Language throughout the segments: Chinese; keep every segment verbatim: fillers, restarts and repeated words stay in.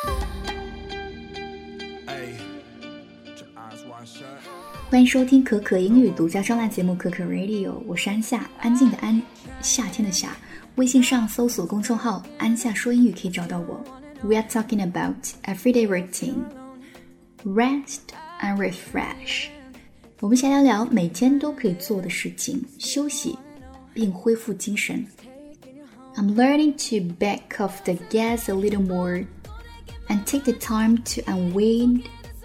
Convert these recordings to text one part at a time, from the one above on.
欢迎收听可可英语独家专栏节目可可 Radio， 我是安夏，安静的安，夏天的夏。微信上搜索公众号安夏说英语可以找到我。 We are talking about everyday routine, rest and refresh。 我们先聊聊每天都可以做的事情，休息并恢复精神。 I'm learning to back off the gas a little more and take the time to unwind,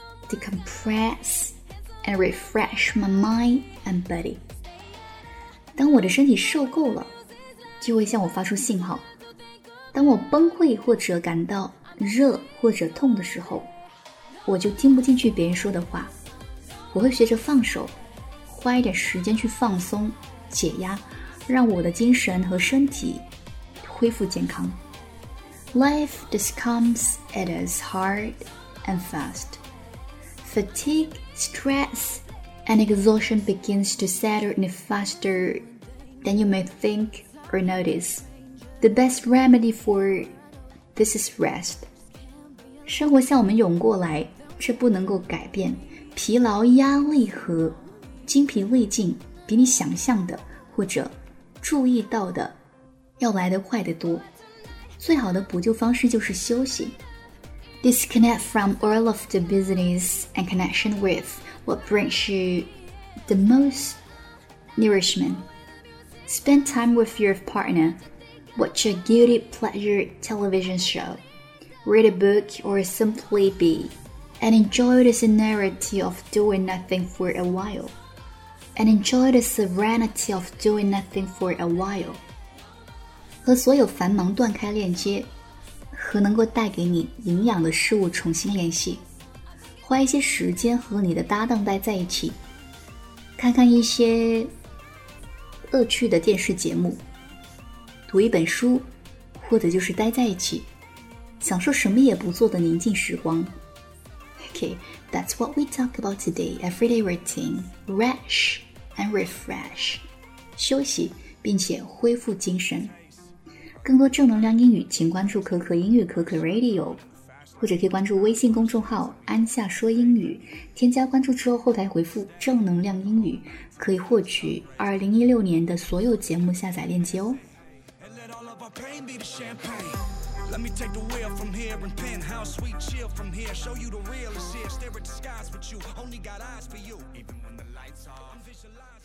decompress and refresh my mind and body。 当我的身体受够了，就会向我发出信号。当我崩溃或者感到热或者痛的时候，我就听不进去别人说的话，我会学着放手，花一点时间去放松解压，让我的精神和身体恢复健康。 Life just comes at us hard and fast. Fatigue, stress, and exhaustion begins to settle in faster than you may think or notice. The best remedy for this is rest. 生活向我们涌过来，却不能够改变。疲劳、压力和精疲力尽比你想象的或者注意到的要来得快得多。最好的补救方式就是休息。Disconnect from all of the business and connection with what brings you the most nourishment. Spend time with your partner. Watch a guilty pleasure television show. Read a book or simply be. And enjoy the serenity of doing nothing for a while. And enjoy the serenity of doing nothing for a while. 和所有繁忙断开链接，和能够带给你营养的事物重新联系。花一些时间和你的搭档待在一起，看看一些恶趣的电视节目，读一本书，或者就是待在一起，享受什么也不做的宁静时光。Okay, that's what we talk about today. Everyday routine, rest and refresh. 休息并且恢复精神。更多正能量英语，请关注可可英语可可 Radio， 或者可以关注微信公众号安夏说英语。添加关注之后，后台回复正能量英语，可以获取二零一六年的所有节目下载链接哦。Let me take the wheel from here and penthouse sweet chill from here. Show you the real is here. Stare at the skies with you. Only got eyes for you. Even when the lights are, I'm visualizing.